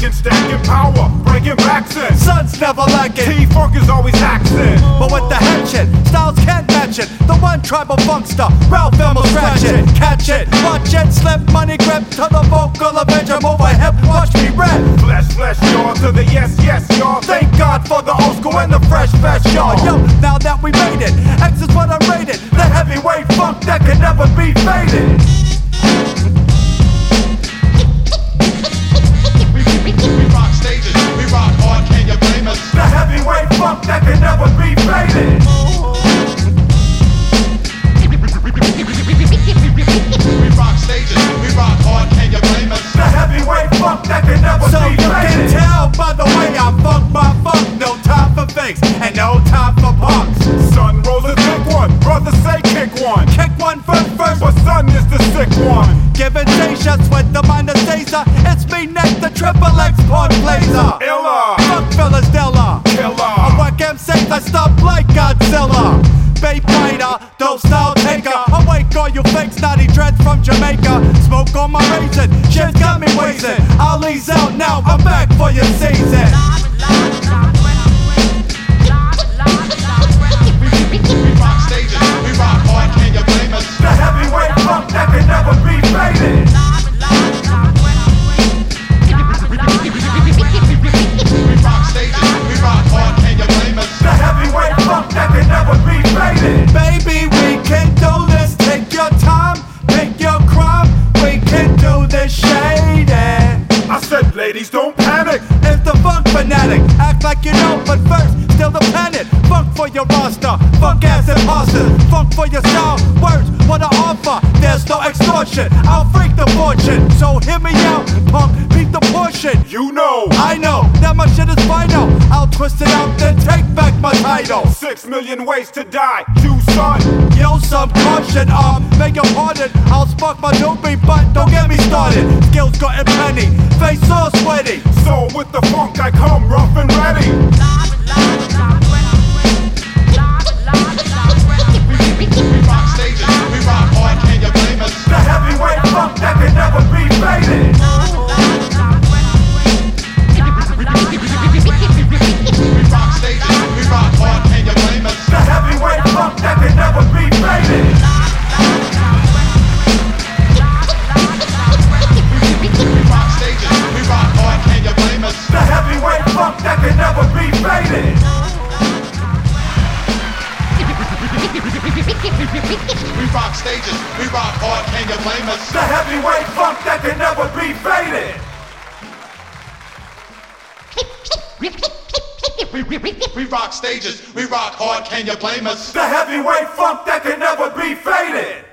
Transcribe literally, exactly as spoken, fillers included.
Stacking, stacking power, breaking backs in. Sun's never lacking, T-Funk is always axing. but with the head shit, styles can't match it. The one tribal funkster, Ralph Elmo scratch it, catch it, watch it, slip money grip to the vocal avenger, move a hip, watch me rap. Flesh, flesh, y'all, to the yes, yes, y'all. Thank God for the old school and the fresh fresh, y'all. Yo, now that we made it, X is what I'm rated. The heavyweight funk that can never be faded. We rock stages, we rock hard, can you blame us? The heavyweight funk that can never be faded. We rock stages, we rock hard, can you blame us? The heavyweight funk that can never so be faded. So you can tell by the way I funk my funk. No time for fakes and no time for punks. Son rolls a thick one, brother say kick one. Kick one first first, But son is the sick one. giving day shots with the minor Caesar. It's me next, the triple X porn blazer. Illa, Fuck fellas, Della. killer. I whack M Cs, I stop like Godzilla. Bay fighter, dope style taker. Awake all you fake snotty dreads from Jamaica. Smoke on my raisin, shit's got me wasting. Ali's out now, I'm back for your season. We rock stages, we rock hard, can you blame us? The heavyweight funk that can never be faded. We rock stages, we rock hard, can you blame us? The heavyweight funk that can never be faded. Baby, we can do this. Take your time, pick your crime. We can do this shady. I said, ladies, don't panic. It's the funk fanatic. Act like you know, but first, still the planet. Funk for your roster, funk ass imposters. Funk for your style, words, what I offer. There's no extortion, I'll freak the fortune. So hear me out, punk, beat the portion. You know, I know that my shit is final. I'll twist it out, then take back my title. six million ways to die. You son, Yo, some caution, um, beg your pardon. I'll spark my doobie, but don't get me started. Skills got plenty, face all sweaty. so with the funk I come rough and ready. We rock stages, we rock hard, can you blame us? The heavyweight funk that can never be faded. We rock stages, we rock hard, can you blame us? The heavyweight funk that can never be faded. We rock stages, we rock hard, can you blame us? The heavyweight funk that can never be faded. We rock stages, we rock hard, can you blame us? The heavyweight funk that can never be faded. We rock stages, we rock hard, can you blame us? The heavyweight funk that can never be faded.